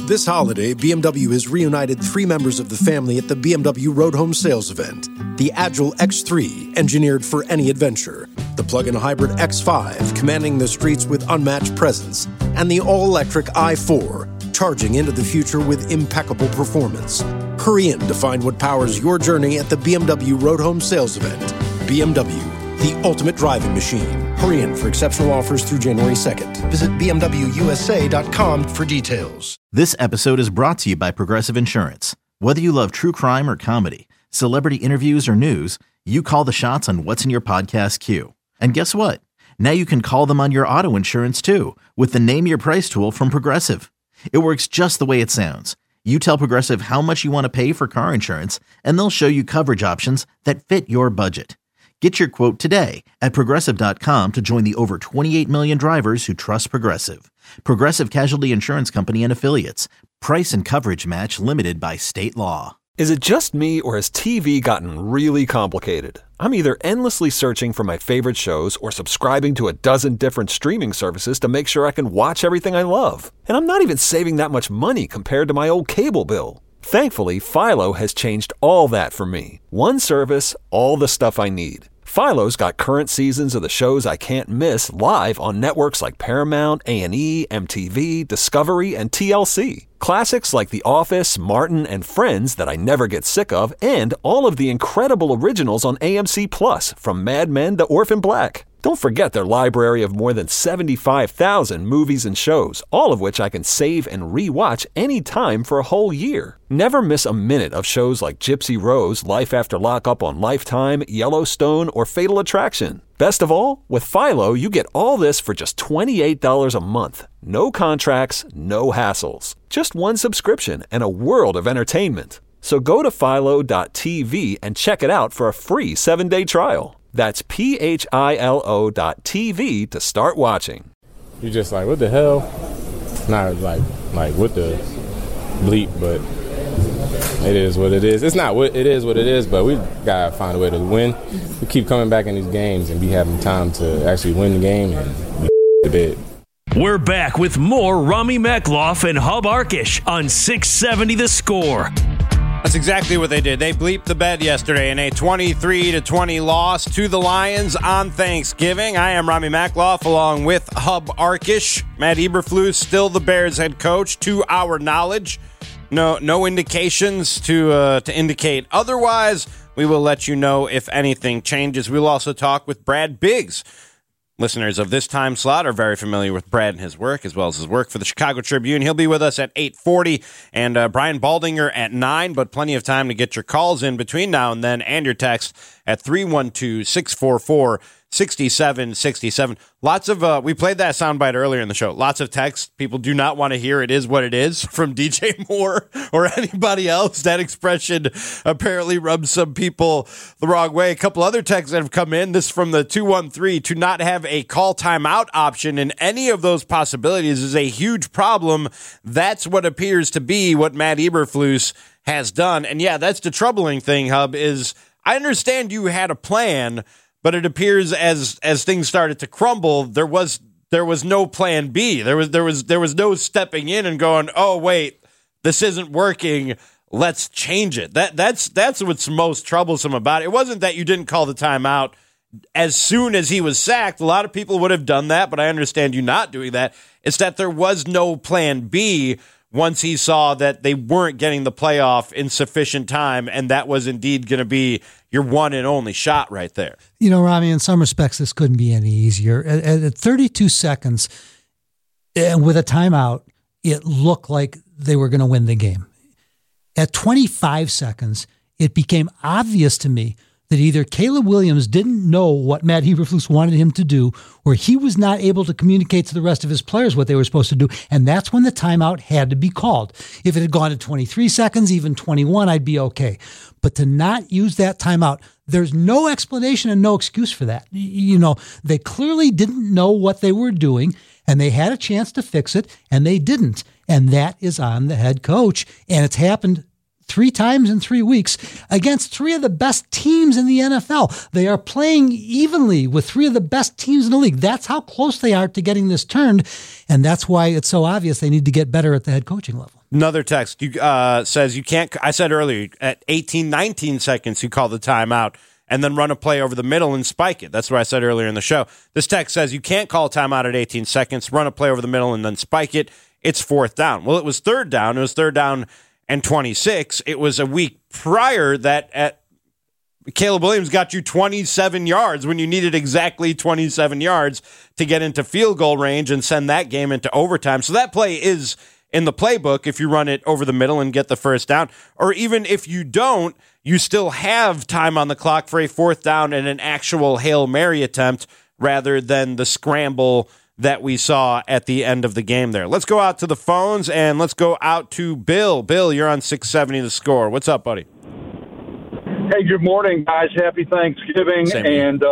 This holiday, BMW has reunited 3 members of the family at the BMW Road Home Sales event. The Agile X3, engineered for any adventure. The plug-in hybrid X5, commanding the streets with unmatched presence. And the all-electric i4, charging into the future with impeccable performance. Hurry in to find what powers your journey at the BMW Road Home Sales event. BMW, the ultimate driving machine. Hurry in for exceptional offers through January 2nd. Visit BMWUSA.com for details. This episode is brought to you by Progressive Insurance. Whether you love true crime or comedy, celebrity interviews or news, you call the shots on what's in your podcast queue. And guess what? Now you can call them on your auto insurance too with the Name Your Price tool from Progressive. It works just the way it sounds. You tell Progressive how much you want to pay for car insurance, and they'll show you coverage options that fit your budget. Get your quote today at Progressive.com to join the over 28 million drivers who trust Progressive. Progressive Casualty Insurance Company and Affiliates. Price and coverage match limited by state law. Is it just me, or has TV gotten really complicated? I'm either endlessly searching for my favorite shows or subscribing to a dozen different streaming services to make sure I can watch everything I love. And I'm not even saving that much money compared to my old cable bill. Thankfully, Philo has changed all that for me. One service, all the stuff I need. Philo's got current seasons of the shows I can't miss live on networks like Paramount, A&E, MTV, Discovery, and TLC. Classics like The Office, Martin, and Friends that I never get sick of, and all of the incredible originals on AMC+, from Mad Men to Orphan Black. Don't forget their library of more than 75,000 movies and shows, all of which I can save and re-watch anytime for a whole year. Never miss a minute of shows like Gypsy Rose, Life After Lockup on Lifetime, Yellowstone, or Fatal Attraction. Best of all, with Philo, you get all this for just $28 a month. No contracts, no hassles. Just one subscription and a world of entertainment. So go to philo.tv and check it out for a free 7-day trial. That's philo.tv to start watching. You're just like, what the hell? Not like what the bleep, but it is what it is. It's not what it is, but we gotta find a way to win. We keep coming back in these games and be having time to actually win the game and be to bed. We're back with more Rami Mekloff and Hub Arkish on 670 The Score. That's exactly what they did. They bleeped the bed yesterday in a 23-20 loss to the Lions on Thanksgiving. I am Rami Mekloff along with Hub Arkish. Matt Eberflus, still the Bears head coach, to our knowledge. No indications to indicate otherwise. We will let you know if anything changes. We'll also talk with Brad Biggs. Listeners of this time slot are very familiar with Brad and his work, as well as his work for the Chicago Tribune. He'll be with us at 8:40, and Brian Baldinger at 9, but plenty of time to get your calls in between now and then, and your text at 312-644-6767. Lots of, we played that soundbite earlier in the show. Lots of text. People do not want to hear "it is what it is" from DJ Moore or anybody else. That expression apparently rubs some people the wrong way. A couple other texts that have come in. This from the 213. To not have a call timeout option in any of those possibilities is a huge problem. That's what appears to be what Matt Eberflus has done. And yeah, that's the troubling thing, Hub, is I understand you had a plan, but it appears as things started to crumble, there was no plan B. There was no stepping in and going, oh wait, this isn't working. Let's change it. That's what's most troublesome about it. It wasn't that you didn't call the timeout as soon as he was sacked. A lot of people would have done that, but I understand you not doing that. It's that there was no plan B once he saw that they weren't getting the playoff in sufficient time, and that was indeed going to be your one and only shot right there. You know, Rami, in some respects, this couldn't be any easier. At 32 seconds, and with a timeout, it looked like they were going to win the game. At 25 seconds, it became obvious to me that either Caleb Williams didn't know what Matt Eberflus wanted him to do, or he was not able to communicate to the rest of his players what they were supposed to do, and that's when the timeout had to be called. If it had gone to 23 seconds, even 21, I'd be okay. But to not use that timeout, there's no explanation and no excuse for that. You know, they clearly didn't know what they were doing, and they had a chance to fix it, and they didn't. And that is on the head coach, and it's happened 3 times in 3 weeks against 3 of the best teams in the NFL. They are playing evenly with 3 of the best teams in the league. That's how close they are to getting this turned, and that's why it's so obvious they need to get better at the head coaching level. Another text says you can't. I said earlier at 18, 19 seconds you call the timeout and then run a play over the middle and spike it. That's what I said earlier in the show. This text says you can't call a timeout at 18 seconds, run a play over the middle and then spike it. It's 4th down. Well, it was 3rd down. It was 3rd down and 26. It was a week prior that Caleb Williams got you 27 yards when you needed exactly 27 yards to get into field goal range and send that game into overtime. So that play is in the playbook if you run it over the middle and get the 1st down. Or even if you don't, you still have time on the clock for a 4th down and an actual Hail Mary attempt rather than the scramble that we saw at the end of the game there. Let's go out to the phones and let's go out to Bill. Bill, you're on 670 The Score. What's up, buddy? Hey, good morning, guys. Happy Thanksgiving. Same and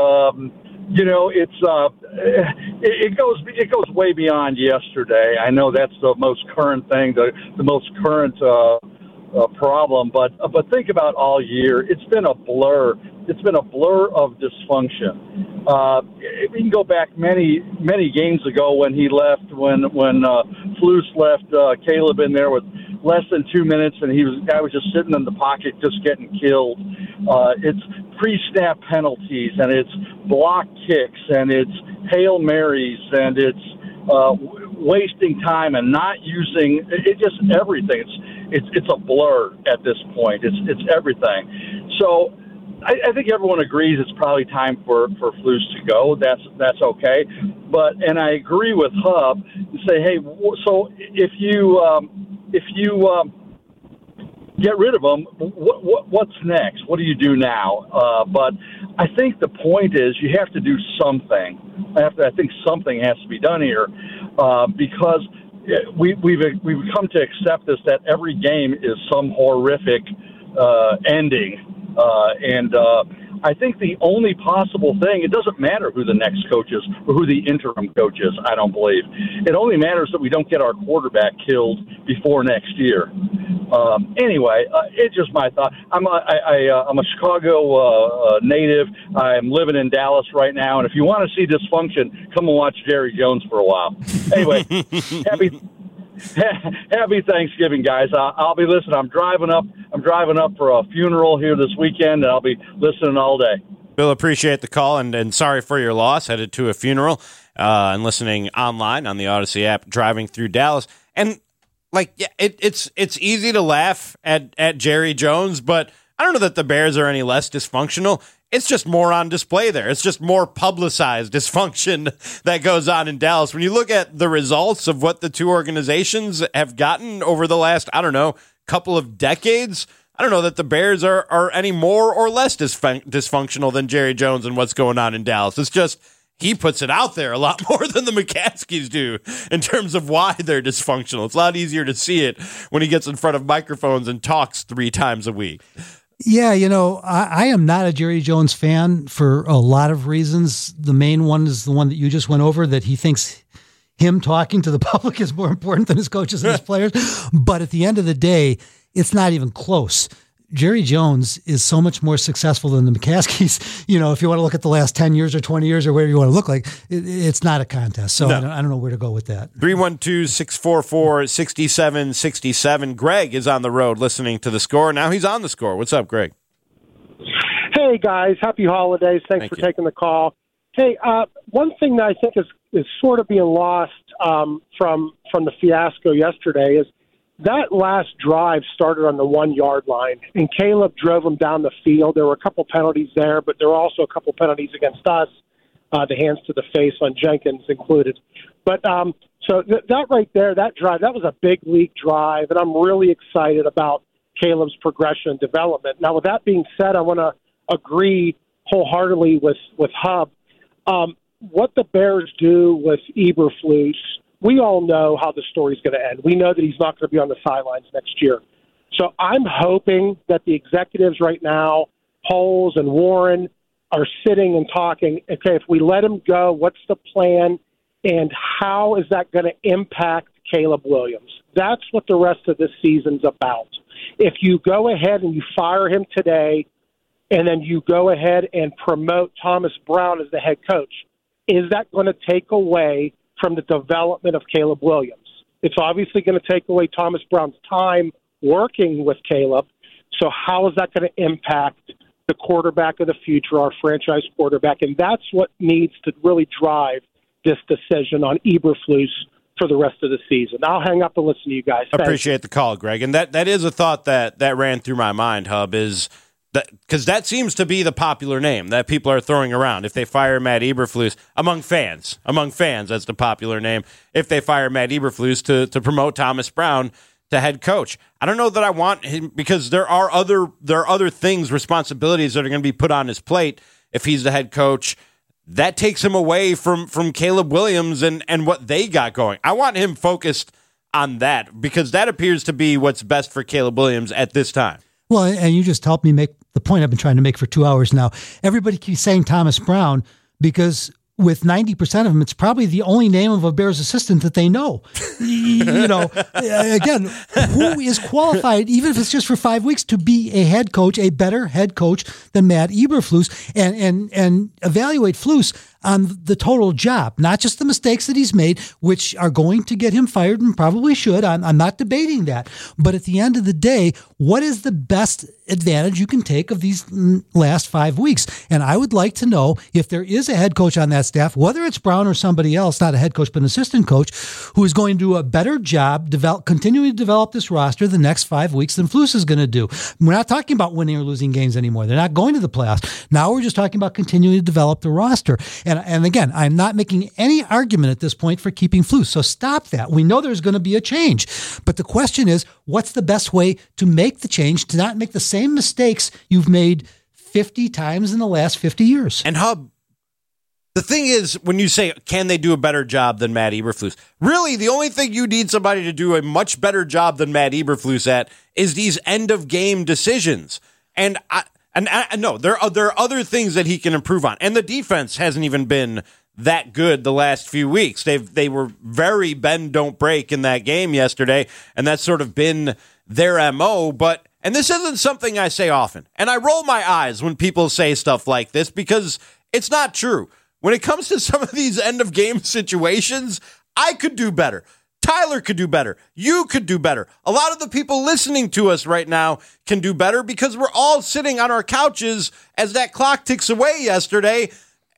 it goes way beyond yesterday. I know that's the most current thing, the most current problem. But think about all year. It's been a blur. It's been a blur of dysfunction. We can go back many games ago when he left, when Flus left Caleb in there with less than 2 minutes, and I was just sitting in the pocket, just getting killed. It's pre-snap penalties, and it's block kicks, and it's Hail Marys, and it's wasting time and not using it. Just everything. It's a blur at this point. It's everything. So I think everyone agrees it's probably time for Flus to go. That's okay. And I agree with Hub and say, hey, so if you get rid of him, what's next? What do you do now? But I think the point is you have to do something. I think something has to be done here because we've come to accept this, that every game is some horrific ending. I think the only possible thing, it doesn't matter who the next coach is or who the interim coach is, I don't believe. It only matters that we don't get our quarterback killed before next year. Anyway, it's just my thought. I'm a Chicago native. I'm living in Dallas right now, and if you want to see dysfunction, come and watch Jerry Jones for a while. Anyway, Happy Thanksgiving, guys. I'll be listening. I'm driving up for a funeral here this weekend, and I'll be listening all day. Bill, appreciate the call, and sorry for your loss. Headed to a funeral and listening online on the Odyssey app, driving through Dallas. And, it's easy to laugh at Jerry Jones, but I don't know that the Bears are any less dysfunctional. It's just more on display there. It's just more publicized dysfunction that goes on in Dallas. When you look at the results of what the two organizations have gotten over the last, couple of decades, I don't know that the Bears are any more or less dysfunctional than Jerry Jones and what's going on in Dallas. It's just he puts it out there a lot more than the McCaskies do in terms of why they're dysfunctional. It's a lot easier to see it when he gets in front of microphones and talks 3 times a week. Yeah, I am not a Jerry Jones fan for a lot of reasons. The main one is the one that you just went over, that he thinks him talking to the public is more important than his coaches and his players. But at the end of the day, it's not even close. Jerry Jones is so much more successful than the McCaskies. If you want to look at the last 10 years or 20 years or whatever you want to look like, it's not a contest. So no. I don't know where to go with that. 312-644-6767. Greg is on the road listening to The Score. Now he's on The Score. What's up, Greg? Hey, guys. Happy holidays. Thanks for taking the call. Hey, one thing that I think is sort of being lost from the fiasco yesterday is that last drive started on the 1-yard line, and Caleb drove them down the field. There were a couple penalties there, but there were also a couple penalties against us, the hands to the face on Jenkins included. But so that right there, that drive, that was a big league drive, and I'm really excited about Caleb's progression and development. Now, with that being said, I want to agree wholeheartedly with Hub. What the Bears do with Eberflus, we all know how the story's going to end. We know that he's not going to be on the sidelines next year. So I'm hoping that the executives right now, Poles and Warren, are sitting and talking, okay, if we let him go, what's the plan, and how is that going to impact Caleb Williams? That's what the rest of this season's about. If you go ahead and you fire him today, and then you go ahead and promote Thomas Brown as the head coach, is that going to take away from the development of Caleb Williams? It's obviously going to take away Thomas Brown's time working with Caleb. So how is that going to impact the quarterback of the future, our franchise quarterback? And that's what needs to really drive this decision on Eberflus for the rest of the season. I'll hang up and listen to you guys. Thanks. Appreciate the call, Greg. And that is a thought that ran through my mind, Hub, is that because that seems to be the popular name that people are throwing around. If they fire Matt Eberflus, among fans, that's the popular name. If they fire Matt Eberflus to promote Thomas Brown to head coach, I don't know that I want him, because there are other things, responsibilities that are going to be put on his plate if he's the head coach. That takes him away from Caleb Williams and what they got going. I want him focused on that, because that appears to be what's best for Caleb Williams at this time. Well, and you just helped me make the point I've been trying to make for 2 hours now. Everybody keeps saying Thomas Brown because with 90% of them, it's probably the only name of a Bears assistant that they know. Again, who is qualified, even if it's just for 5 weeks, to be a head coach, a better head coach than Matt Eberflus, and evaluate Flus on the total job, not just the mistakes that he's made, which are going to get him fired and probably should. I'm not debating that. But at the end of the day, what is the best advantage you can take of these last 5 weeks? And I would like to know if there is a head coach on that staff, whether it's Brown or somebody else, not a head coach, but an assistant coach, who is going to do a better job continuing to develop this roster the next 5 weeks than Flus is going to do. We're not talking about winning or losing games anymore. They're not going to the playoffs. Now we're just talking about continuing to develop the roster. And again, I'm not making any argument at this point for keeping Flus. So stop that. We know there's going to be a change. But the question is, what's the best way to make the change, to not make the same mistakes you've made 50 times in the last 50 years? And Hub, the thing is, when you say, can they do a better job than Matt Eberflus? Really, the only thing you need somebody to do a much better job than Matt Eberflus at is these end-of-game decisions. And I know there are other things that he can improve on. And the defense hasn't even been that good the last few weeks. They were very bend, don't break in that game yesterday, and that's sort of been their MO. And this isn't something I say often. And I roll my eyes when people say stuff like this, because it's not true. When it comes to some of these end-of-game situations, I could do better. Tyler could do better. You could do better. A lot of the people listening to us right now can do better, because we're all sitting on our couches as that clock ticks away yesterday,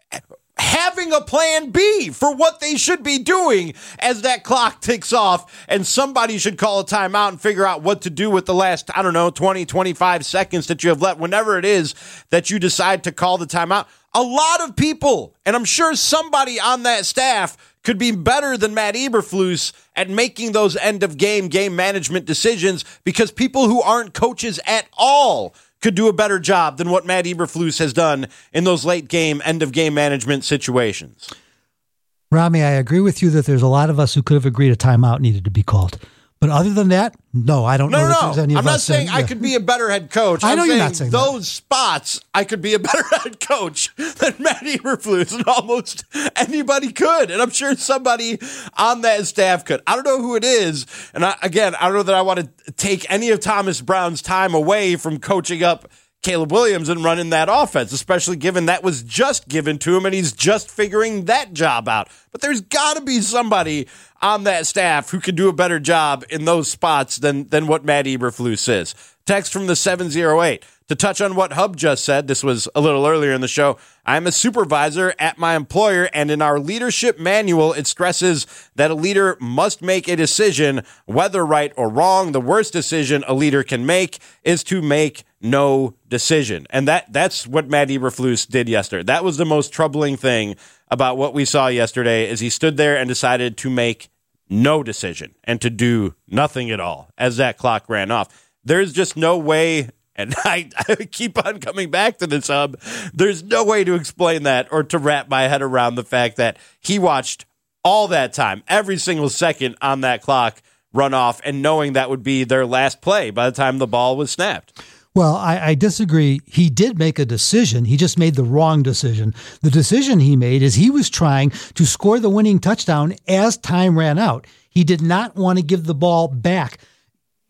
having a plan B for what they should be doing as that clock ticks off, and somebody should call a timeout and figure out what to do with the last, 20, 25 seconds that you have left, whenever it is that you decide to call the timeout. A lot of people, and I'm sure somebody on that staff, could be better than Matt Eberflus at making those end-of-game game management decisions, because people who aren't coaches at all could do a better job than what Matt Eberflus has done in those late-game, end-of-game management situations. Rami, I agree with you that there's a lot of us who could have agreed a timeout needed to be called. But other than that, no, I don't know that there's any of us. I'm not saying I could be a better head coach. I know you're not saying those spots, I could be a better head coach than Matt Eberflus, and almost anybody could. And I'm sure somebody on that staff could. I don't know who it is. And I don't know that I want to take any of Thomas Brown's time away from coaching up Caleb Williams and running that offense, especially given that was just given to him and he's just figuring that job out. But there's got to be somebody on that staff who can do a better job in those spots than what Matt Eberflus is. Text from the 708. To touch on what Hub just said, this was a little earlier in the show, I'm a supervisor at my employer, and in our leadership manual, it stresses that a leader must make a decision, whether right or wrong. The worst decision a leader can make is to make no decision. And that's what Matt Eberflus did yesterday. That was the most troubling thing about what we saw yesterday, is he stood there and decided to make no decision and to do nothing at all as that clock ran off. There's just no way, and I keep on coming back to this, Hub, there's no way to explain that or to wrap my head around the fact that he watched all that time, every single second on that clock run off, and knowing that would be their last play by the time the ball was snapped. Well, I disagree. He did make a decision. He just made the wrong decision. The decision he made is he was trying to score the winning touchdown as time ran out. He did not want to give the ball back.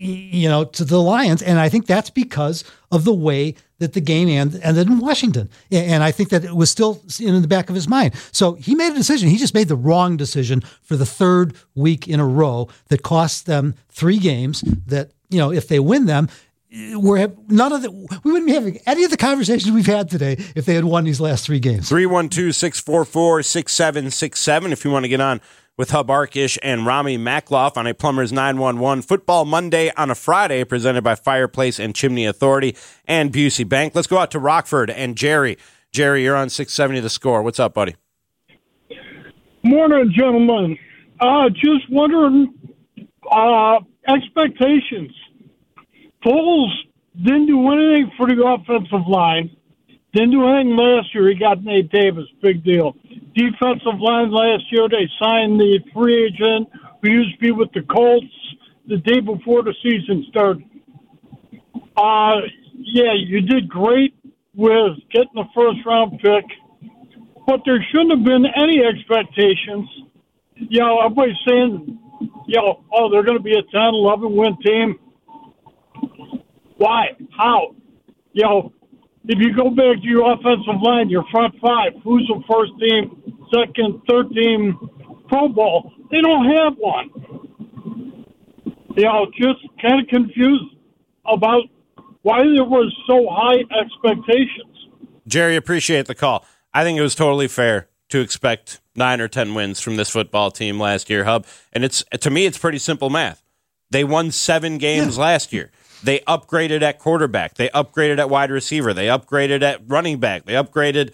to the Lions. And I think that's because of the way that the game ended in Washington. And I think that it was still in the back of his mind. So he made a decision. He just made the wrong decision for the third week in a row that cost them 3 games that, if they win them, we wouldn't be having any of the conversations we've had today if they had won these last 3 games. 312-644-6767 if you want to get on with Hub Arkish and Rami Makloff on a Plumbers 911 Football Monday on a Friday, presented by Fireplace and Chimney Authority and Busey Bank. Let's go out to Rockford and Jerry. Jerry, you're on 670 The Score. What's up, buddy? Morning, gentlemen. Just wondering, expectations. Foles didn't do anything for the offensive line. Didn't do anything last year. He got Nate Davis. Big deal. Defensive line last year, they signed the free agent who used to be with the Colts the day before the season started. You did great with getting the first-round pick, but there shouldn't have been any expectations. Everybody's saying, they're going to be a 10, 11-win team. Why? How? If you go back to your offensive line, your front 5, who's the first team, second, third team Pro Bowl? They don't have one. Just kind of confused about why there was so high expectations. Jerry, appreciate the call. I think it was totally fair to expect 9 or 10 wins from this football team last year, Hub. And to me, it's pretty simple math. They won 7 games last year. They upgraded at quarterback. They upgraded at wide receiver. They upgraded at running back. They upgraded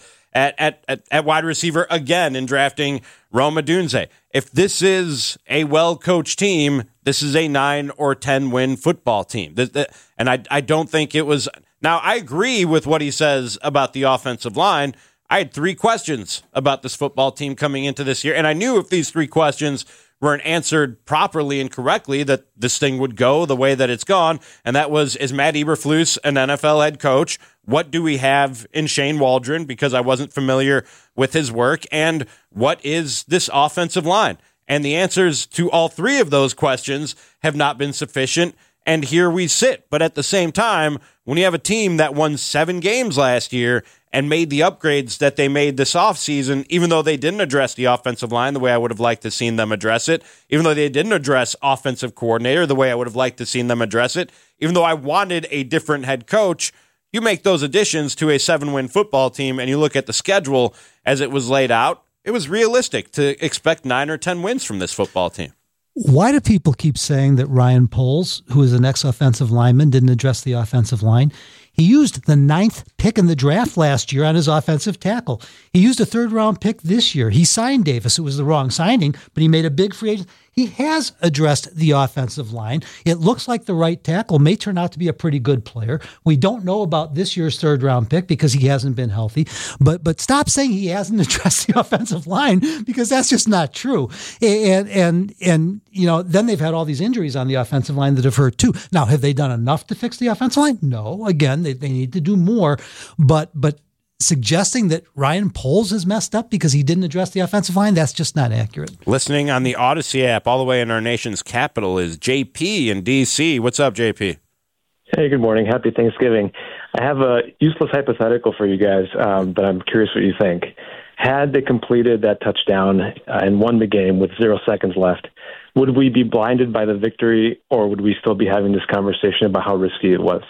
at wide receiver again in drafting Rome Odunze. If this is a well-coached team, this is a 9 or 10 win football team. And I don't think it was. Now, I agree with what he says about the offensive line. I had 3 questions about this football team coming into this year, and I knew if these 3 questions weren't answered properly and correctly that this thing would go the way that it's gone. And that was, is Matt Eberflus an NFL head coach? What do we have in Shane Waldron? Because I wasn't familiar with his work. And what is this offensive line? And the answers to all 3 of those questions have not been sufficient. And here we sit. But at the same time, when you have a team that won 7 games last year and made the upgrades that they made this offseason, even though they didn't address the offensive line the way I would have liked to seen them address it, even though they didn't address offensive coordinator the way I would have liked to seen them address it, even though I wanted a different head coach, you make those additions to a 7-win football team and you look at the schedule as it was laid out, it was realistic to expect 9 or 10 wins from this football team. Why do people keep saying that Ryan Poles, who is an ex-offensive lineman, didn't address the offensive line? He used the 9th pick in the draft last year on his offensive tackle. He used a 3rd-round pick this year. He signed Davis. It was the wrong signing, but he made a big free agent. He has addressed the offensive line. It looks like the right tackle may turn out to be a pretty good player. We don't know about this year's 3rd-round pick because he hasn't been healthy. But stop saying he hasn't addressed the offensive line because that's just not true. And then they've had all these injuries on the offensive line that have hurt too. Now, have they done enough to fix the offensive line? No. Again, they need to do more. But suggesting that Ryan Poles is messed up because he didn't address the offensive line, that's just not accurate. Listening on the Odyssey app all the way in our nation's capital is JP in D.C. What's up, JP? Hey, good morning. Happy Thanksgiving. I have a useless hypothetical for you guys, but I'm curious what you think. Had they completed that touchdown and won the game with 0 seconds left, would we be blinded by the victory, or would we still be having this conversation about how risky it was?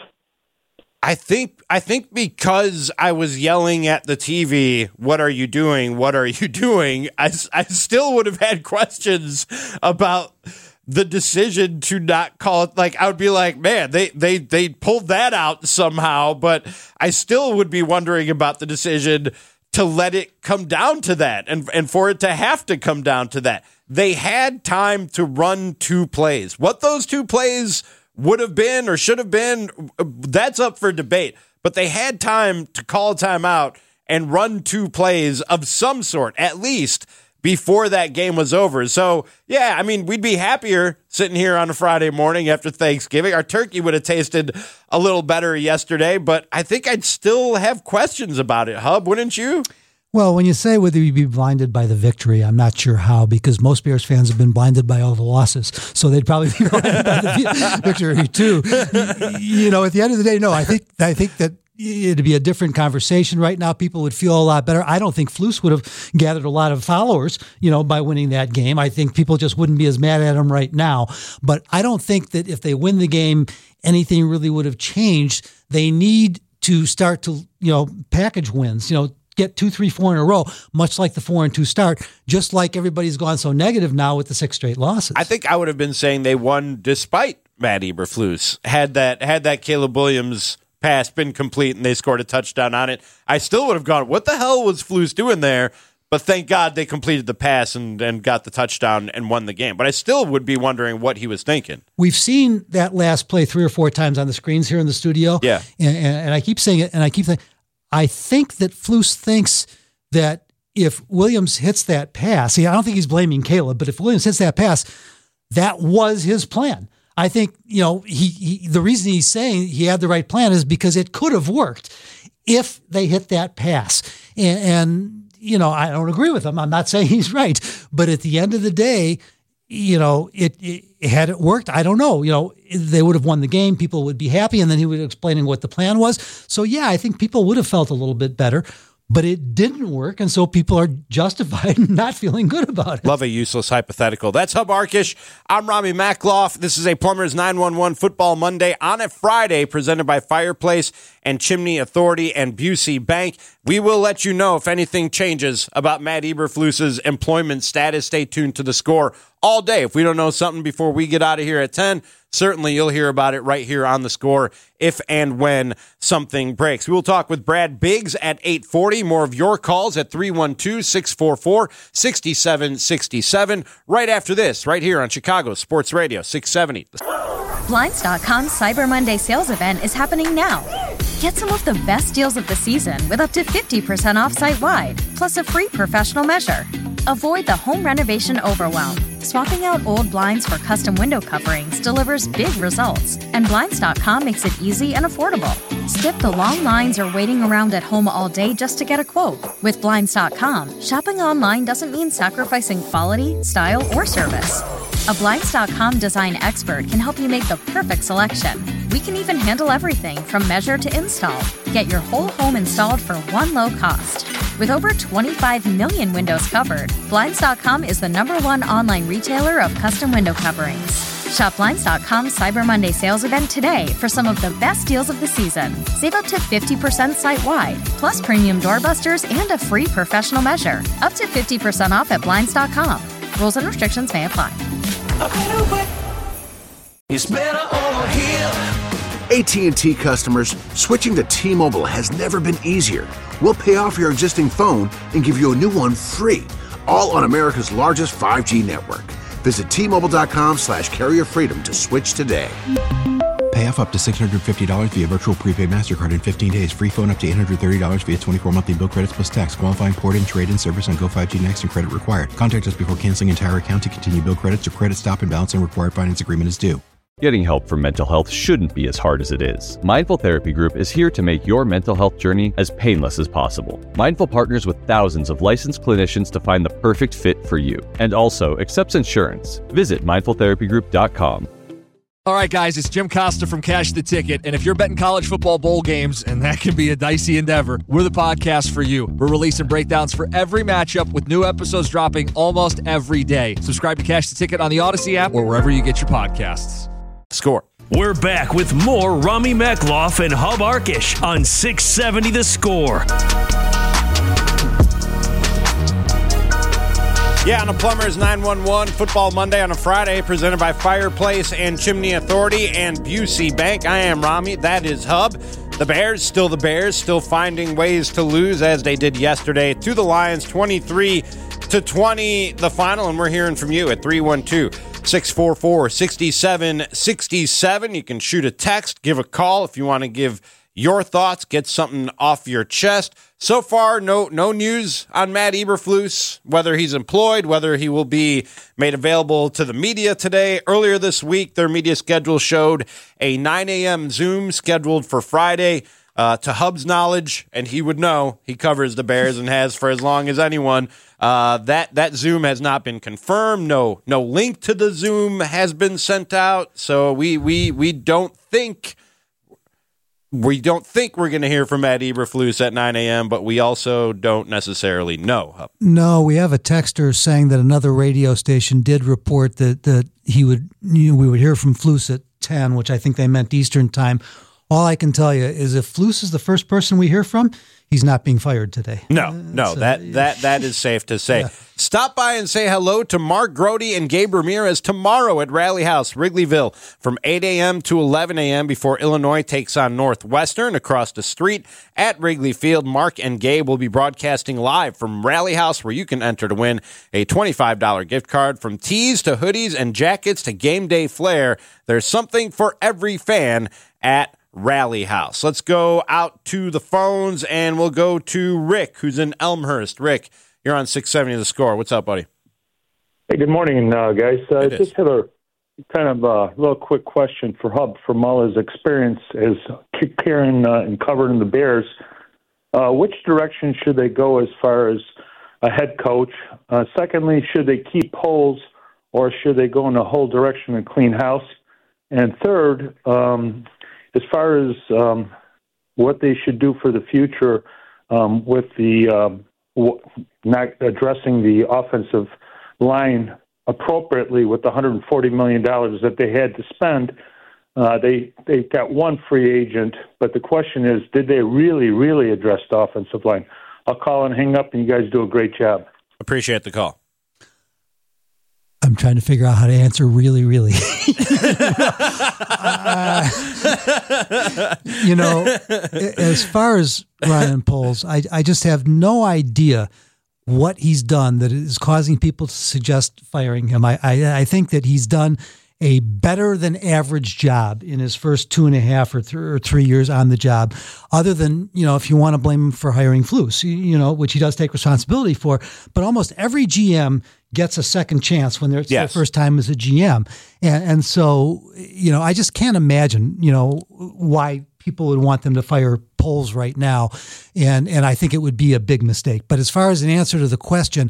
I think because I was yelling at the TV, what are you doing? What are you doing? I still would have had questions about the decision to not call it. Like, I would be like, man, they pulled that out somehow, but I still would be wondering about the decision to let it come down to that and for it to have to come down to that. They had time to run 2 plays. What those 2 plays would have been or should have been, that's up for debate. But they had time to call a timeout and run 2 plays of some sort, at least, before that game was over. So, yeah, I mean, we'd be happier sitting here on a Friday morning after Thanksgiving. Our turkey would have tasted a little better yesterday, but I think I'd still have questions about it, Hub, wouldn't you? Well, when you say would we be blinded by the victory, I'm not sure how, because most Bears fans have been blinded by all the losses. So they'd probably be blinded by the victory too. At the end of the day, no, I think that it'd be a different conversation right now. People would feel a lot better. I don't think Flus would have gathered a lot of followers, by winning that game. I think people just wouldn't be as mad at him right now. But I don't think that if they win the game, anything really would have changed. They need to start to, package wins, get 2, 3, 4 in a row, much like the 4-2 start, just like everybody's gone so negative now with the 6 straight losses. I think I would have been saying they won despite Matt Eberflus. Had that Caleb Williams pass been complete and they scored a touchdown on it, I still would have gone, what the hell was Flus doing there? But thank God they completed the pass and got the touchdown and won the game. But I still would be wondering what he was thinking. We've seen that last play 3 or 4 times on the screens here in the studio. Yeah. And I keep saying it, and I think that Flus thinks that if Williams hits that pass, I don't think he's blaming Caleb, but if Williams hits that pass, that was his plan. I think, the reason he's saying he had the right plan is because it could have worked if they hit that pass. And I don't agree with him. I'm not saying he's right. But at the end of the day, had it worked, I don't know. They would have won the game. People would be happy. And then he would be explaining what the plan was. So, yeah, I think people would have felt a little bit better. But it didn't work, and so people are justified in not feeling good about it. Love a useless hypothetical. That's Hub Arkish. I'm Rami Makloff. This is a Plumbers 911 Football Monday on a Friday, presented by Fireplace and Chimney Authority and Busey Bank. We will let you know if anything changes about Matt Eberflus's employment status. Stay tuned to The Score all day. If we don't know something before we get out of here at 10, certainly you'll hear about it right here on The Score if and when something breaks. We will talk with Brad Biggs at 8:40. More of your calls at 312-644-6767 right after this, right here on Chicago Sports Radio 670. Blinds.com's Cyber Monday sales event is happening now. Get some of the best deals of the season with up to 50% off site-wide, plus a free professional measure. Avoid the home renovation overwhelm. Swapping out old blinds for custom window coverings delivers big results, and Blinds.com makes it easy and affordable. Skip the long lines or waiting around at home all day just to get a quote. With Blinds.com, shopping online doesn't mean sacrificing quality, style, or service. A Blinds.com design expert can help you make the perfect selection. We can even handle everything from measure to install. Get your whole home installed for one low cost. With over 25 million windows covered, Blinds.com is the #1 online retailer of custom window coverings. Shop Blinds.com's Cyber Monday sales event today for some of the best deals of the season. Save up to 50% site-wide, plus premium doorbusters and a free professional measure. Up to 50% off at Blinds.com. Rules and restrictions may apply. It's better over here. AT&T customers, switching to T-Mobile has never been easier. We'll pay off your existing phone and give you a new one free, all on America's largest 5G network. Visit T-Mobile.com/carrier freedom to switch today. Pay off up to $650 via virtual prepaid MasterCard in 15 days. Free phone up to $830 via 24 monthly bill credits plus tax. Qualifying port and trade-in service on Go5G Next and credit required. Contact us before canceling entire account to continue bill credits or credit stop and balance and required finance agreement is due. Getting help for mental health shouldn't be as hard as it is. Mindful Therapy Group is here to make your mental health journey as painless as possible. Mindful partners with thousands of licensed clinicians to find the perfect fit for you, and also accepts insurance. Visit mindfultherapygroup.com. All right, guys, it's Jim Costa from Cash the Ticket, and if you're betting college football bowl games, and that can be a dicey endeavor, we're the podcast for you. We're releasing breakdowns for every matchup with new episodes dropping almost every day. Subscribe to Cash the Ticket on the Odyssey app or wherever you get your podcasts. Score. We're back with more Rami Makloff and Hub Arkish on 670 The Score. Yeah, on a Plumbers 911 Football Monday on a Friday, presented by Fireplace and Chimney Authority and Busey Bank. I am Rami. That is Hub. The Bears, still finding ways to lose as they did yesterday to the Lions, 23-20, the final. And we're hearing from you at 312-644-6767. You can shoot a text, give a call if you want to give your thoughts, get something off your chest. So far, no news on Matt Eberflus, whether he's employed, whether he will be made available to the media today. Earlier this week, their media schedule showed a 9 a.m. Zoom scheduled for Friday. To Hub's knowledge, and he would know, he covers the Bears and has for as long as anyone, that Zoom has not been confirmed. No link to the Zoom has been sent out. So we don't think we're going to hear from Matt Eberflus at 9 a.m., but we also don't necessarily know. Hub. No, we have a texter saying that another radio station did report that we would hear from Flus at 10, which I think they meant Eastern time. All I can tell you is if Flus is the first person we hear from, he's not being fired today. No, that is safe to say. Yeah. Stop by and say hello to Mark Grody and Gabe Ramirez tomorrow at Rally House, Wrigleyville, from 8 a.m. to 11 a.m. before Illinois takes on Northwestern across the street at Wrigley Field. Mark and Gabe will be broadcasting live from Rally House, where you can enter to win a $25 gift card. From tees to hoodies and jackets to game day flair, there's something for every fan at Rally House. Let's go out to the phones, and we'll go to Rick, who's in Elmhurst. Rick, you're on 670 The Score. What's up, buddy? Hey, good morning, guys. I just have a kind of a little quick question for Hub from all his experience as carrying and covering the Bears. Which direction should they go as far as a head coach? Secondly, should they keep Poles, or should they go in a whole direction and clean house? And third, as far as what they should do for the future with the not addressing the offensive line appropriately with the $140 million that they had to spend, they got one free agent, but the question is, did they really address the offensive line? I'll call and hang up, and you guys do a great job. Appreciate the call. I'm trying to figure out how to answer really. As far as Ryan Poles, I just have no idea what he's done that is causing people to suggest firing him. I think that he's done a better than average job in his first 2.5 or 3 years on the job, other than, if you want to blame him for hiring Flus, which he does take responsibility for. But almost every GM gets a second chance when it's their first time as a GM. And so, I just can't imagine, why people would want them to fire Poles right now. And I think it would be a big mistake. But as far as an answer to the question,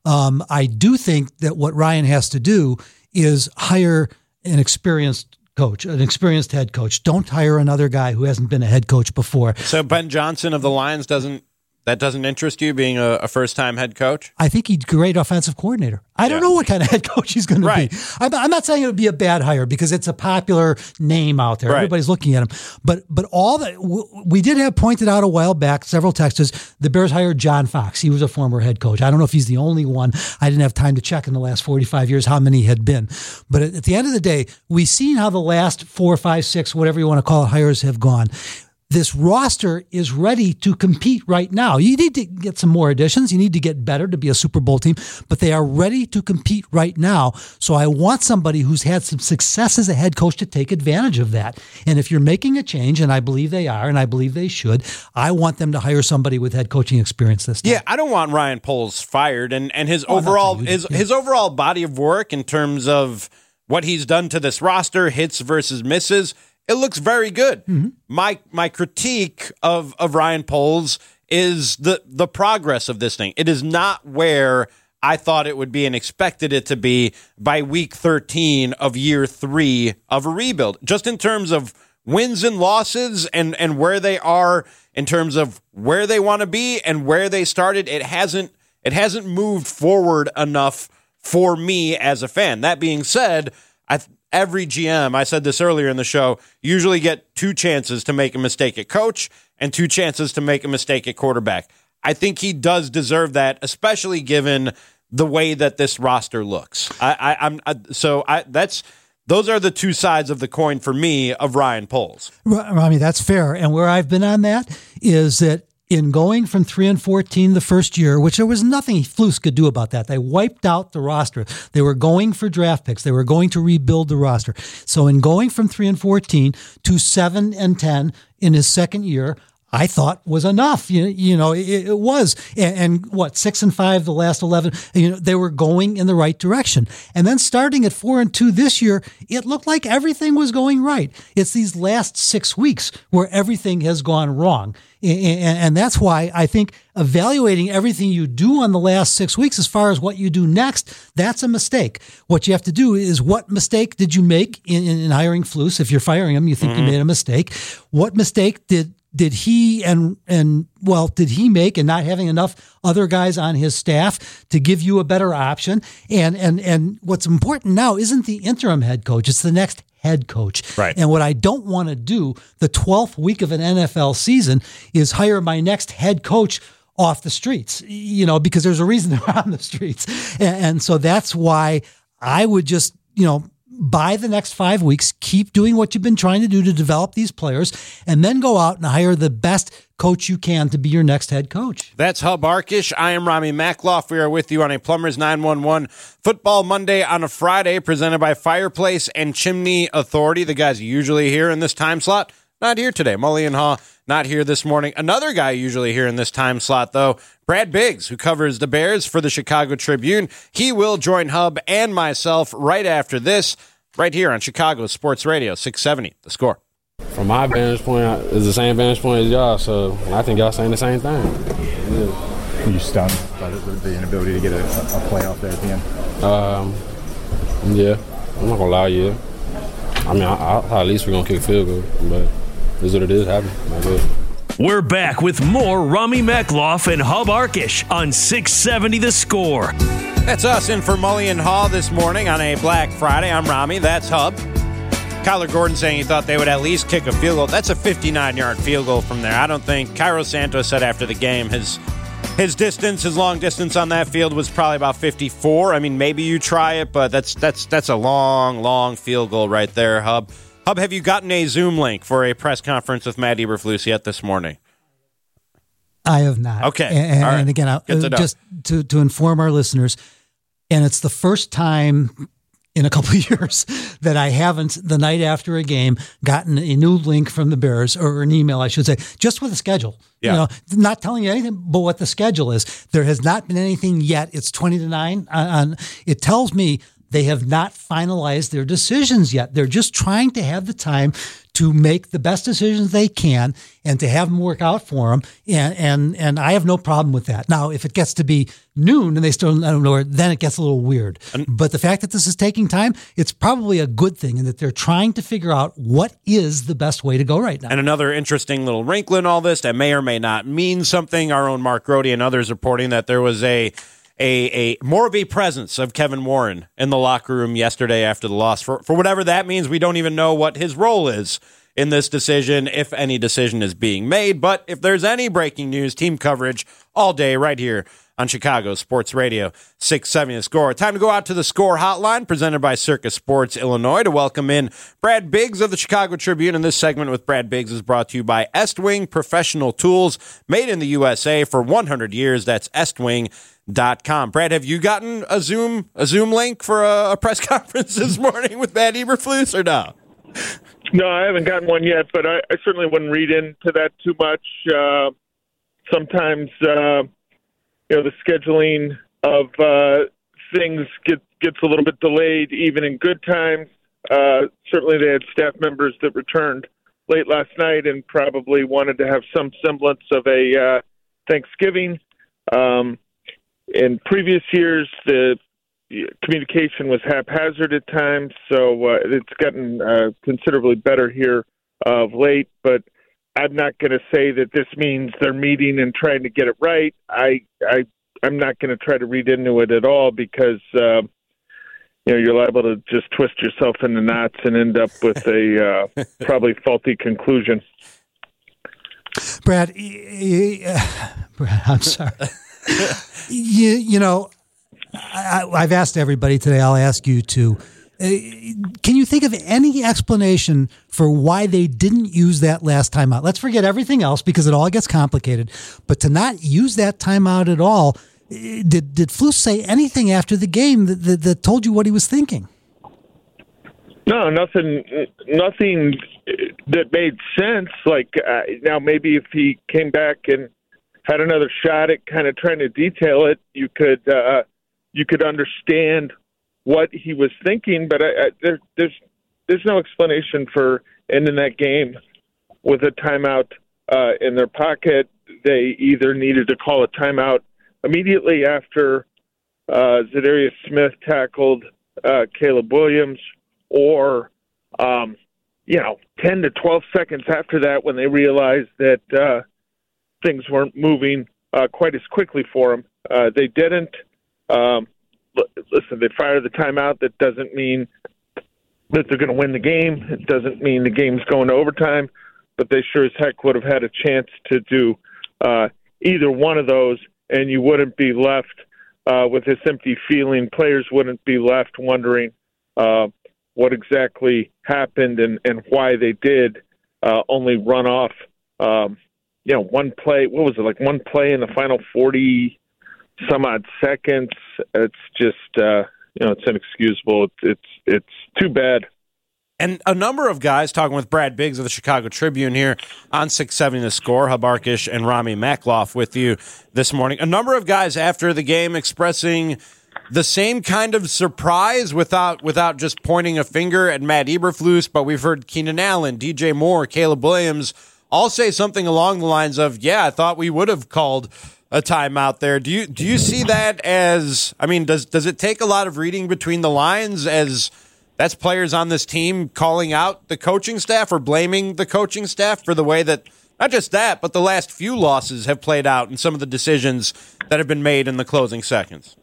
I do think that what Ryan has to do is hire an experienced coach, an experienced head coach. Don't hire another guy who hasn't been a head coach before. So Ben Johnson of the Lions doesn't interest you, being a first-time head coach? I think he's a great offensive coordinator. I don't know what kind of head coach he's going to be. I'm not saying it would be a bad hire because it's a popular name out there. Right. Everybody's looking at him. But all that we did have pointed out a while back, several texters, the Bears hired John Fox. He was a former head coach. I don't know if he's the only one. I didn't have time to check in the last 45 years how many had been. But at the end of the day, we've seen how the last 4, 5, 6, whatever you want to call it, hires have gone. This roster is ready to compete right now. You need to get some more additions. You need to get better to be a Super Bowl team, but they are ready to compete right now. So I want somebody who's had some success as a head coach to take advantage of that. And if you're making a change, and I believe they are, and I believe they should, I want them to hire somebody with head coaching experience this time. Yeah, I don't want Ryan Poles fired, and his overall body of work in terms of what he's done to this roster, hits versus misses, it looks very good. Mm-hmm. My critique of Ryan Poles is the progress of this thing. It is not where I thought it would be and expected it to be by week 13 of year 3 of a rebuild. Just in terms of wins and losses and where they are in terms of where they want to be and where they started, it hasn't moved forward enough for me as a fan. That being said, every GM, I said this earlier in the show, usually get 2 chances to make a mistake at coach and 2 chances to make a mistake at quarterback. I think he does deserve that, especially given the way that this roster looks. Those are the 2 sides of the coin for me of Ryan Poles. Rami, that's fair. And where I've been on that is that in going from 3-14 the first year, which there was nothing Flus could do about that. They wiped out the roster. They were going for draft picks. They were going to rebuild the roster. So in going from 3-14 to 7-10 in his second year, I thought was enough. It was. And what, 6-5 the last 11, they were going in the right direction. And then starting at 4-2 this year, it looked like everything was going right. It's these last 6 weeks where everything has gone wrong. And that's why I think evaluating everything you do on the last 6 weeks as far as what you do next, that's a mistake. What you have to do is, what mistake did you make in hiring Flus? If you're firing him, you think you made a mistake. What mistake did he did he make in not having enough other guys on his staff to give you a better option? And what's important now isn't the interim head coach, it's the next head coach. Right. And what I don't want to do the 12th week of an NFL season is hire my next head coach off the streets, because there's a reason they're on the streets. And so that's why I would just, by the next 5 weeks, keep doing what you've been trying to do to develop these players, and then go out and hire the best coach you can to be your next head coach. That's Hub Arkish. I am Rami Makloff. We are with you on a Plumbers 911 Football Monday on a Friday, presented by Fireplace and Chimney Authority. The guys usually here in this time slot, not here today. Mully and Haw, not here this morning. Another guy usually here in this time slot, though, Brad Biggs, who covers the Bears for the Chicago Tribune. He will join Hub and myself right after this, right here on Chicago Sports Radio, 670, The Score. From my vantage point, it's the same vantage point as y'all, so I think y'all saying the same thing. Yeah. Are you stunned by the inability to get a playoff there at the end? Yeah. I'm not going to lie, yeah. I mean, at least we're going to kick a field goal, but it's what it is, happening. We're back with more Rami Makloff and Hub Arkish on 670 The Score. That's us in for Mully and Haw this morning on a Black Friday. I'm Rami. That's Hub. Kyler Gordon saying he thought they would at least kick a field goal. That's a 59-yard field goal from there. I don't think Cairo Santos said after the game his long distance on that field was probably about 54. I mean, maybe you try it, but that's a long field goal right there, Hub. Hub, have you gotten a Zoom link for a press conference with Matt Eberflus yet this morning? I have not. Okay. And again, just to inform our listeners, and it's the first time in a couple of years that I haven't, the night after a game, gotten a new link from the Bears, or an email, I should say, just with a schedule. Yeah. Not telling you anything but what the schedule is. There has not been anything yet. It's 20-9. It tells me they have not finalized their decisions yet. They're just trying to have the time to make the best decisions they can and to have them work out for them. And I have no problem with that. Now, if it gets to be noon and they still don't know, then it gets a little weird. But the fact that this is taking time, it's probably a good thing, and that they're trying to figure out what is the best way to go right now. And another interesting little wrinkle in all this that may or may not mean something. Our own Mark Grody and others reporting that there was a more of a presence of Kevin Warren in the locker room yesterday after the loss. For whatever that means, we don't even know what his role is in this decision, if any decision is being made. But if there's any breaking news, team coverage all day right here on Chicago Sports Radio, 670 The Score. Time to go out to the Score Hotline, presented by Circus Sports Illinois, to welcome in Brad Biggs of the Chicago Tribune. And this segment with Brad Biggs is brought to you by Estwing Professional Tools, made in the USA for 100 years. That's Estwing.com. Brad, have you gotten a Zoom link for a press conference this morning with Matt Eberflus, or no? No, I haven't gotten one yet, but I certainly wouldn't read into that too much. Sometimes, the scheduling of things gets a little bit delayed, even in good times. Certainly, they had staff members that returned late last night and probably wanted to have some semblance of a Thanksgiving. In previous years, the communication was haphazard at times, so it's gotten considerably better here of late. But I'm not going to say that this means they're meeting and trying to get it right. I'm not going to try to read into it at all, because you're liable to just twist yourself into knots and end up with a probably faulty conclusion. Brad, I'm sorry. I've asked everybody today. I'll ask you too. Can you think of any explanation for why they didn't use that last timeout? Let's forget everything else, because it all gets complicated. But to not use that timeout at all, did Flus say anything after the game that told you what he was thinking? No, nothing that made sense. Like now, maybe if he came back and had another shot at kind of trying to detail it, you could understand what he was thinking. But there's no explanation for ending that game with a timeout in their pocket. They either needed to call a timeout immediately after Zadarius Smith tackled Caleb Williams, or 10 to 12 seconds after that when they realized that things weren't moving quite as quickly for them. They didn't. Listen, they fired the timeout. That doesn't mean that they're going to win the game. It doesn't mean the game's going to overtime, but they sure as heck would have had a chance to do either one of those, and you wouldn't be left with this empty feeling. Players wouldn't be left wondering what exactly happened and why they did only run off, one play. What was it, like one play in the final 40 some odd seconds? It's just, it's inexcusable. It's too bad. And a number of guys, talking with Brad Biggs of the Chicago Tribune here on 670 The Score, Hub Arkish and Rami Makloff with you this morning. A number of guys after the game expressing the same kind of surprise without just pointing a finger at Matt Eberflus, but we've heard Keenan Allen, DJ Moore, Caleb Williams all say something along the lines of, yeah, I thought we would have called a timeout there. Do you see that as, does it take a lot of reading between the lines as that's players on this team calling out the coaching staff or blaming the coaching staff for the way that, not just that, but the last few losses have played out and some of the decisions that have been made in the closing seconds?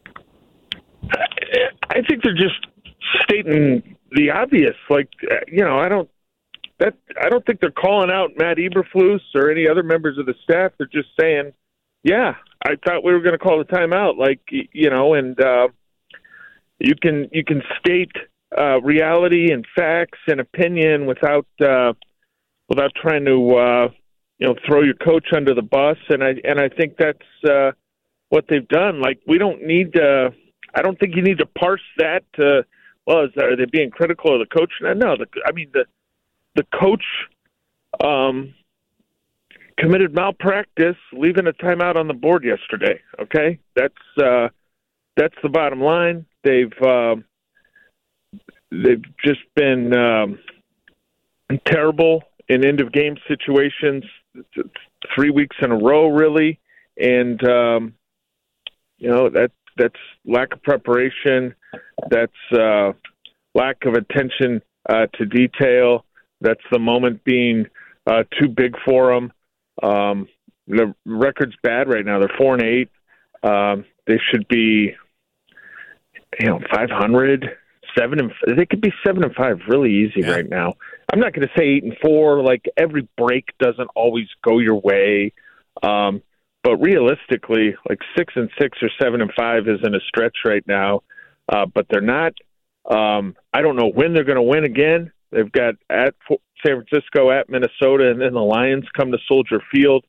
I think they're just stating the obvious. Like, I don't think they're calling out Matt Eberflus or any other members of the staff. They're just saying, yeah, I thought we were going to call the timeout. Like, and you can state reality and facts and opinion without trying to throw your coach under the bus. And I think that's what they've done. Like, we don't need to. I don't think you need to parse that. Are they being critical of the coach? No, the coach committed malpractice, leaving a timeout on the board yesterday. Okay, that's the bottom line. They've just been terrible in end of game situations 3 weeks in a row, really, and that's lack of preparation. That's lack of attention to detail. That's the moment being too big for them. The record's bad right now. They're 4-8. They should be, 500, 7. They could be 7-5 really easy right now. I'm not going to say 8-4. Like, every break doesn't always go your way. But realistically, like 6-6 or 7-5 isn't a stretch right now. But they're not. I don't know when they're going to win again. They've got at San Francisco, at Minnesota, and then the Lions come to Soldier Field.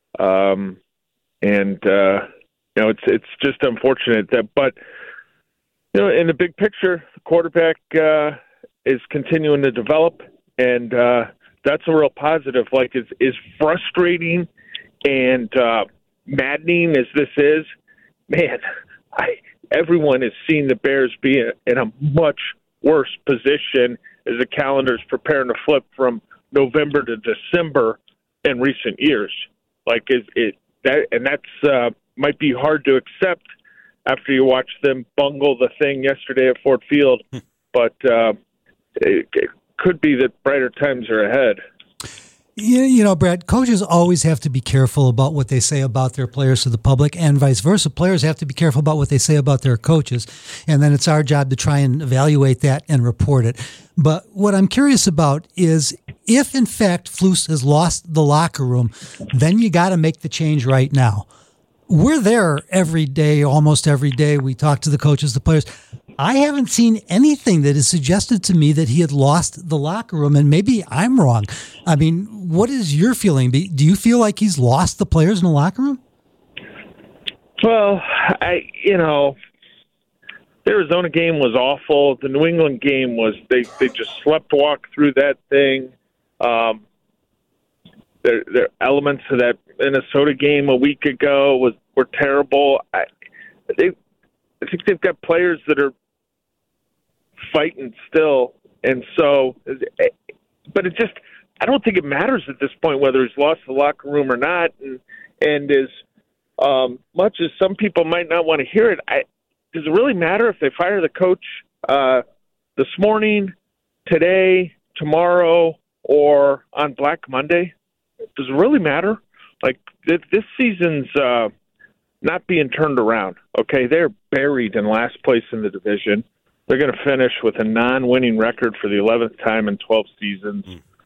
It's just unfortunate that. But in the big picture, the quarterback is continuing to develop, and that's a real positive. Like, is frustrating and maddening as this is, man, everyone has seen the Bears be in a much worse position as the calendar's preparing to flip from November to December in recent years. Like, that's might be hard to accept after you watch them bungle the thing yesterday at Ford Field, but it could be that brighter times are ahead. Brad, coaches always have to be careful about what they say about their players to the public, and vice versa. Players have to be careful about what they say about their coaches, and then it's our job to try and evaluate that and report it. But what I'm curious about is if, in fact, Flus has lost the locker room, then you got to make the change right now. We're there every day, almost every day. We talk to the coaches, the players. I haven't seen anything that has suggested to me that he had lost the locker room, and maybe I'm wrong. I mean, what is your feeling? Do you feel like he's lost the players in the locker room? Well, the Arizona game was awful. The New England game was, they just sleptwalked through that thing. There are elements of that Minnesota game a week ago were terrible. I think they've got players that are fighting still, and so, but it just, I don't think it matters at this point whether he's lost the locker room or not, and as much as some people might not want to hear it, does it really matter if they fire the coach this morning, today, tomorrow, or on Black Monday? Does it really matter? Like, this season's not being turned around, okay? They're buried in last place in the division. They're going to finish with a non-winning record for the 11th time in 12 seasons.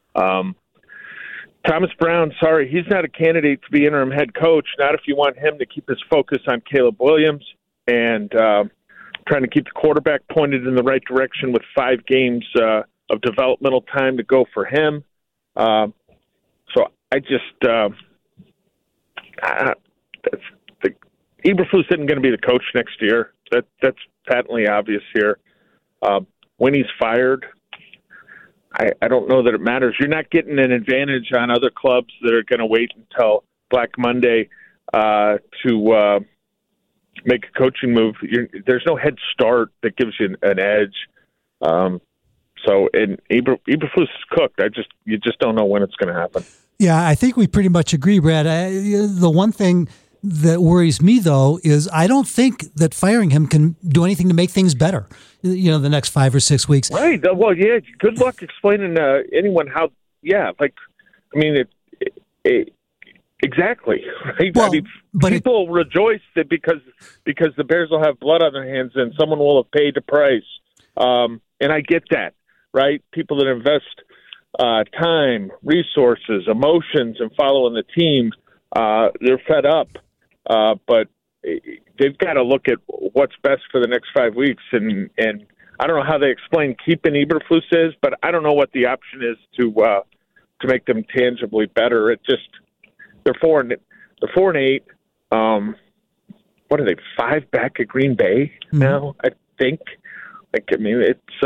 Thomas Brown, sorry, he's not a candidate to be interim head coach, not if you want him to keep his focus on Caleb Williams and trying to keep the quarterback pointed in the right direction with 5 games of developmental time to go for him. So I just Eberflus isn't going to be the coach next year. That's patently obvious here. When he's fired, I don't know that it matters. You're not getting an advantage on other clubs that are going to wait until Black Monday to make a coaching move. There's no head start that gives you an edge. So, and Eberflus is cooked. You just don't know when it's going to happen. Yeah, I think we pretty much agree, Brad. The one thing that worries me, though, is I don't think that firing him can do anything to make things better, the next 5 or 6 weeks. Right. Well, yeah, good luck explaining to anyone how, exactly. Right? Well, people rejoice that because the Bears will have blood on their hands and someone will have paid the price. And I get that, right? People that invest time, resources, emotions, and following the team, they're fed up. But they've got to look at what's best for the next 5 weeks. And I don't know how they explain keeping Eberflus is, but I don't know what the option is to make them tangibly better. It just, they're 4-8. What are they, 5 back at Green Bay now? I think. It's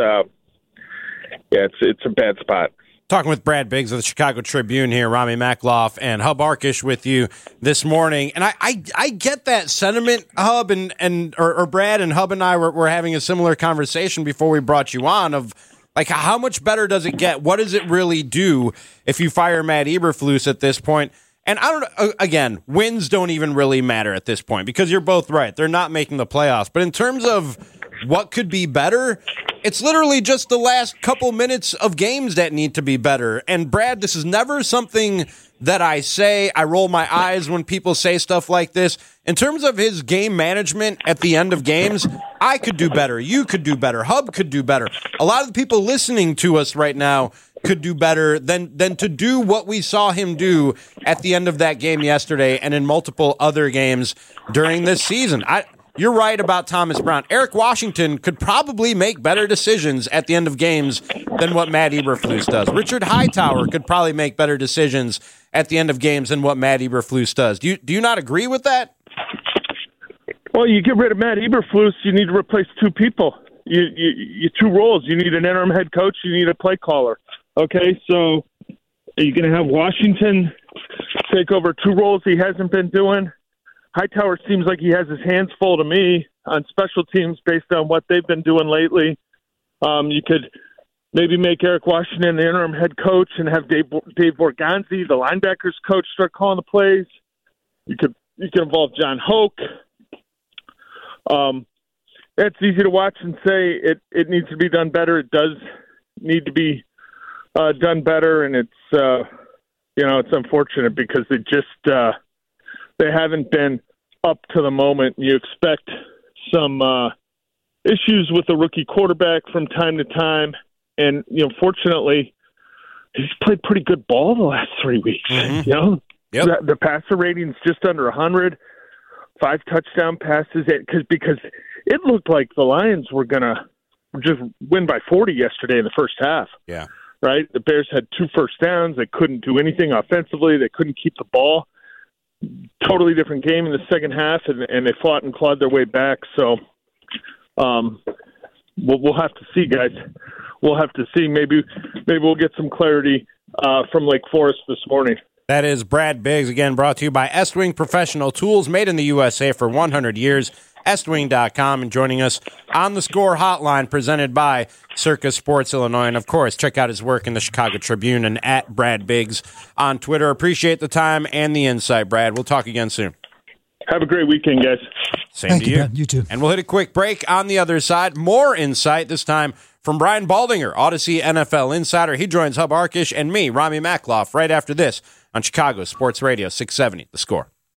a bad spot. Talking with Brad Biggs of the Chicago Tribune here, Rami Makloff and Hub Arkish with you this morning. And I get that sentiment, Hub, or Brad, and Hub and I were having a similar conversation before we brought you on of, like, how much better does it get? What does it really do if you fire Matt Eberflus at this point? And I don't know, again, wins don't even really matter at this point because you're both right. They're not making the playoffs. But in terms of what could be better, it's literally just the last couple minutes of games that need to be better. And Brad, this is never something that I say. I roll my eyes when people say stuff like this. In terms of his game management at the end of games, I could do better. You could do better. Hub could do better. A lot of the people listening to us right now could do better than to do what we saw him do at the end of that game yesterday and in multiple other games during this season. You're right about Thomas Brown. Eric Washington could probably make better decisions at the end of games than what Matt Eberflus does. Richard Hightower could probably make better decisions at the end of games than what Matt Eberflus does. Do you not agree with that? Well, you get rid of Matt Eberflus, you need to replace 2 people. You 2 roles. You need an interim head coach. You need a play caller. Okay, so are you going to have Washington take over 2 roles he hasn't been doing? Hightower seems like he has his hands full to me on special teams based on what they've been doing lately. You could maybe make Eric Washington the interim head coach and have Dave Borgonzi, the linebackers coach, start calling the plays. You could involve John Hoke. It's easy to watch and say it needs to be done better. It does need to be done better, and it's it's unfortunate because they haven't been up to the moment. You expect some issues with the rookie quarterback from time to time, and fortunately, he's played pretty good ball the last 3 weeks. Mm-hmm. Yep. The passer rating's just under 100, 5 touchdown passes. Because it looked like the Lions were gonna just win by 40 yesterday in the first half. Yeah. Right. The Bears had 2 first downs. They couldn't do anything offensively. They couldn't keep the ball. Totally different game in the second half, and they fought and clawed their way back. So we'll have to see, guys. We'll have to see. Maybe we'll get some clarity from Lake Forest this morning. That is Brad Biggs, again brought to you by Estwing Professional Tools, made in the USA for 100 years. Estwing.com, and joining us on the Score Hotline, presented by Circus Sports Illinois. And, of course, check out his work in the Chicago Tribune and at Brad Biggs on Twitter. Appreciate the time and the insight, Brad. We'll talk again soon. Have a great weekend, guys. Same to you. Brad. You too. And we'll hit a quick break. On the other side, more insight, this time from Brian Baldinger, Odyssey NFL Insider. He joins Hub Arkish and me, Rami Makloff, right after this on Chicago Sports Radio 670, The Score.